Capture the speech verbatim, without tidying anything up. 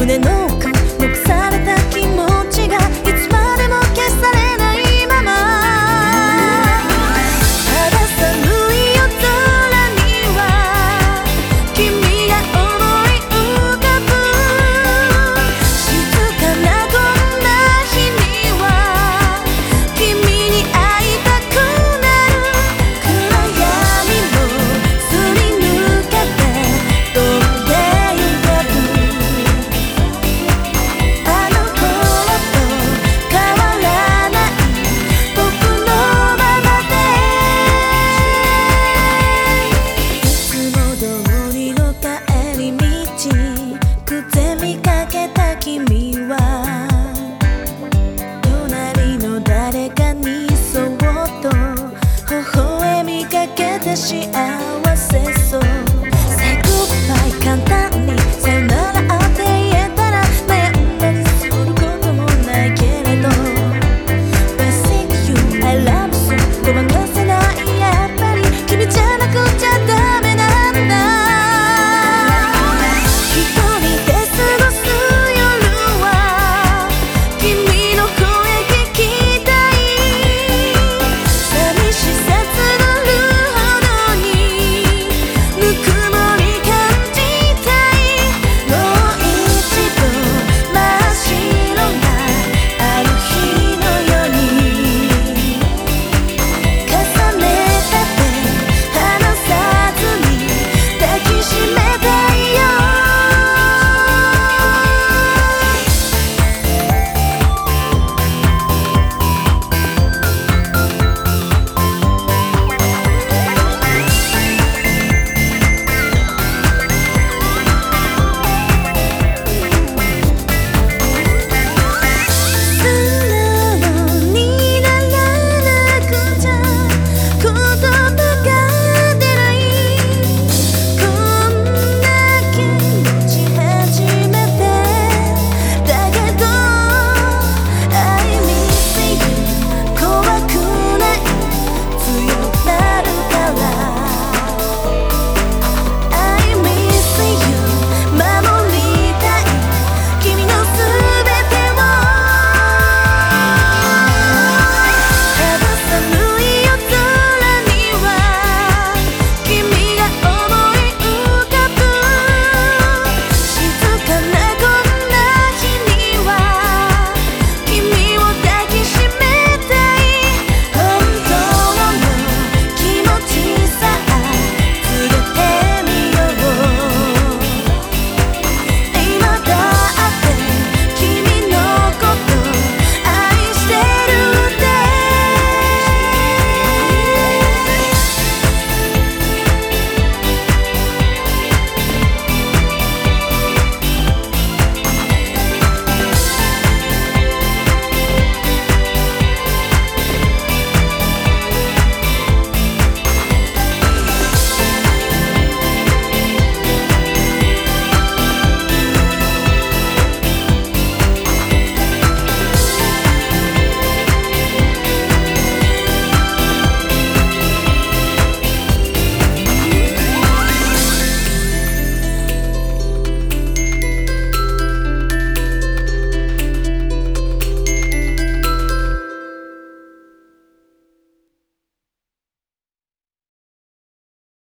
胸の奥残された気持ちがいつまでも消されないまま、肌寒い夜空には君が思い浮かぶ。静かなこんな日には君に会いたくなる。暗闇もすり抜けて飛んでゆける。あの頃と変わらない僕のままで、いつも通りの帰り道偶然見かけた君は隣の誰かにそっと微笑みかけて幸せそう。 Say goodbye 簡単にさよな